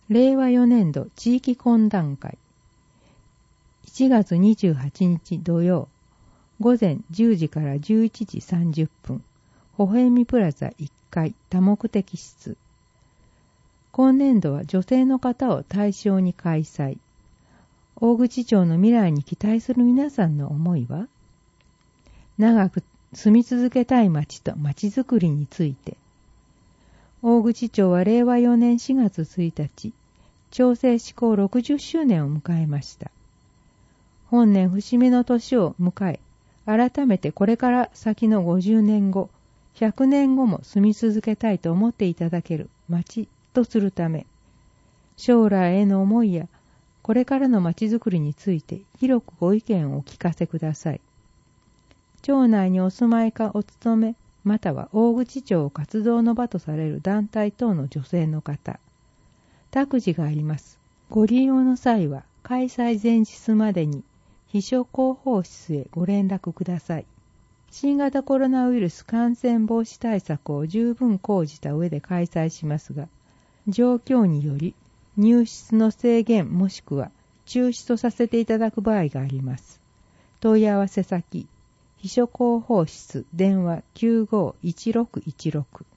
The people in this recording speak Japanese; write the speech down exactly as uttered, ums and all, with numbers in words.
れいわよねんど地域懇談会しちがつにじゅうはちにち土曜午前じゅうじからじゅういちじさんじゅっぷんほほえみプラザいっかい多目的室。今年度は女性の方を対象に開催。大口町の未来に期待する皆さんの思いは、長く住み続けたい町と町づくりについて。大口町はれいわよねんしがつついたち、町政施行ろくじゅっしゅうねんを迎えました。本年節目の年を迎え、改めてこれから先のごじゅうねんご、ひゃくねんごも住み続けたいと思っていただける町とするため、将来への思いやこれからの町づくりについて広くご意見をお聞かせください。町内にお住まいかお勤め、または大口町を活動の場とされる団体等の女性の方、託児があります。ご利用の際は開催前日までに秘書広報室へご連絡ください。新型コロナウイルス感染防止対策を十分講じた上で開催しますが、状況により入室の制限もしくは中止とさせていただく場合があります。問い合わせ先、秘書広報室電話きゅうごいちろくいちろく